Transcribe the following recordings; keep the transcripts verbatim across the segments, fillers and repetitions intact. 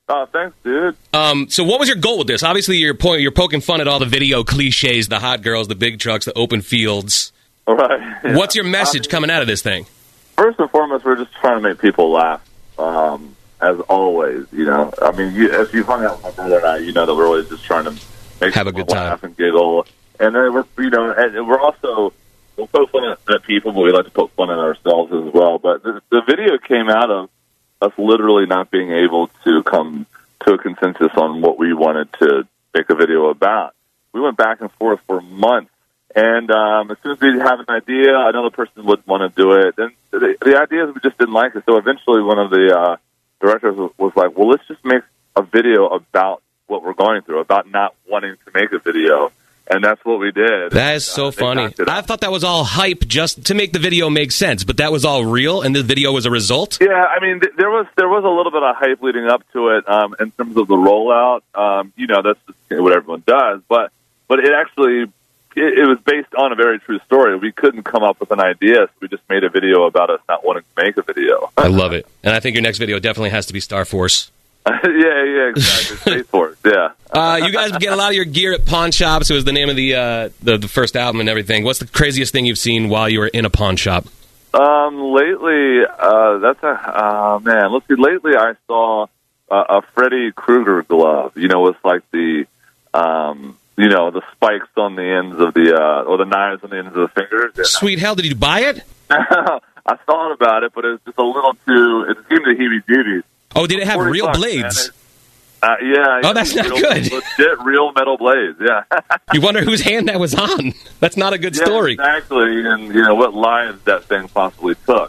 Oh, thanks, dude. Um, so what was your goal with this? Obviously, you're, po- you're poking fun at all the video cliches, the hot girls, the big trucks, the open fields. All right. Yeah. What's your message I mean, coming out of this thing? First and foremost, we're just trying to make people laugh, um, as always. You know, I mean, you, if you've hung out with my brother and I, you know that we're always just trying to make have a good time, laugh and giggle. And then we're, you know, and we're also we'll poke fun at, at people, but we like to poke fun at ourselves as well. But the, the video came out of us literally not being able to come to a consensus on what we wanted to make a video about. We went back and forth for months, and um, as soon as we have an idea, another person would want to do it. And the, the idea is we just didn't like it. So eventually one of the uh, directors was, was like, well, let's just make a video about what we're going through, about not wanting to make a video. And that's what we did. That is so uh, funny. I thought that was all hype just to make the video make sense, but that was all real, and the video was a result? Yeah, I mean, th- there was there was a little bit of hype leading up to it um, in terms of the rollout. Um, you know, that's just what everyone does. But but it actually, it, it was based on a very true story. We couldn't come up with an idea, so we just made a video about us not wanting to make a video. I love it. And I think your next video definitely has to be Star Force. yeah, yeah, exactly. Space Force, yeah. uh, you guys get a lot of your gear at pawn shops. It was the name of the, uh, the the first album and everything. What's the craziest thing you've seen while you were in a pawn shop? Um, lately, uh, that's a uh, man. Let's see. Lately, I saw uh, a Freddy Krueger glove. You know, with like the, um, you know, the spikes on the ends of the, uh, or the knives on the ends of the fingers. Yeah. Sweet hell! Did you buy it? I thought about it, but it was just a little too. It seemed to heebie-jeebies. Oh, did it have real bucks, blades? Uh, yeah. Oh, that's not real, good. Legit real metal blades, yeah. You wonder whose hand that was on. That's not a good yeah, story. Exactly, and you know what lives that thing possibly took.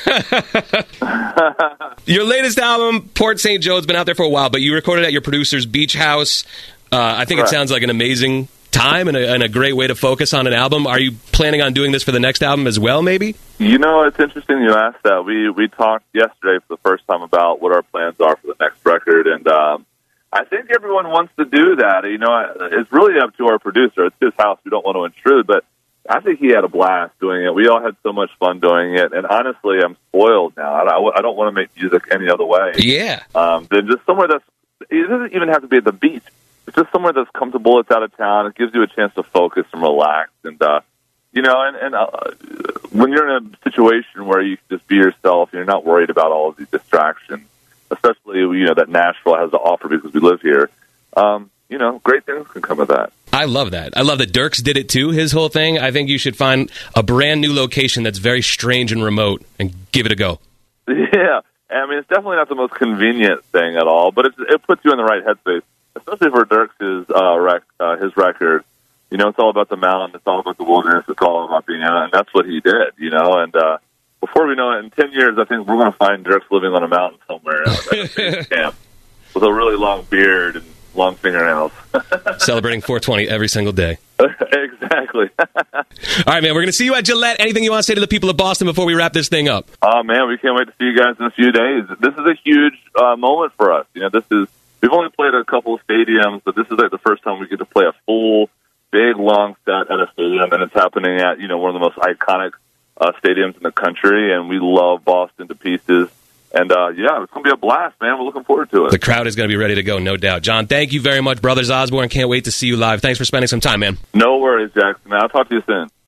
Your latest album, Port Saint Joe, has been out there for a while, but you recorded at your producer's beach house. Uh, I think right. It sounds like an amazing time and a, and a great way to focus on an album. Are you planning on doing this for the next album as well, maybe? You know, it's interesting you asked that. We we talked yesterday for the first time about what our plans are for the next record, and um, I think everyone wants to do that. You know, it's really up to our producer. It's his house. We don't want to intrude, but I think he had a blast doing it. We all had so much fun doing it, and honestly, I'm spoiled now. I, I don't want to make music any other way. Yeah. Um, than just somewhere that's, it doesn't even have to be at the beach. It's just somewhere that's comfortable. It's out of town. It gives you a chance to focus and relax. And, uh, you know, and, and uh, when you're in a situation where you can just be yourself, you're not worried about all of these distractions, especially, you know, that Nashville has to offer because we live here. Um, you know, great things can come of that. I love that. I love that Dierks did it too, his whole thing. I think you should find a brand new location that's very strange and remote and give it a go. Yeah. I mean, it's definitely not the most convenient thing at all, but it's, it puts you in the right headspace. Especially for Dierks' uh, rec, uh, his record, you know, it's all about the mountain, it's all about the wilderness, it's all about being out, and that's what he did, you know. And uh, before we know it, in ten years, I think we're going to find Dierks living on a mountain somewhere at a base camp with a really long beard and long fingernails, celebrating four twenty every single day. Exactly. All right, man. We're going to see you at Gillette. Anything you want to say to the people of Boston before we wrap this thing up? Oh man, we can't wait to see you guys in a few days. This is a huge uh, moment for us. You know, this is. We've only played a couple of stadiums, but this is like the first time we get to play a full, big, long set at a stadium, and it's happening at, you know, one of the most iconic uh, stadiums in the country, and we love Boston to pieces. And, uh, yeah, it's going to be a blast, man. We're looking forward to it. The crowd is going to be ready to go, no doubt. John, thank you very much, Brothers Osborne. Can't wait to see you live. Thanks for spending some time, man. No worries, Jackson. I'll talk to you soon.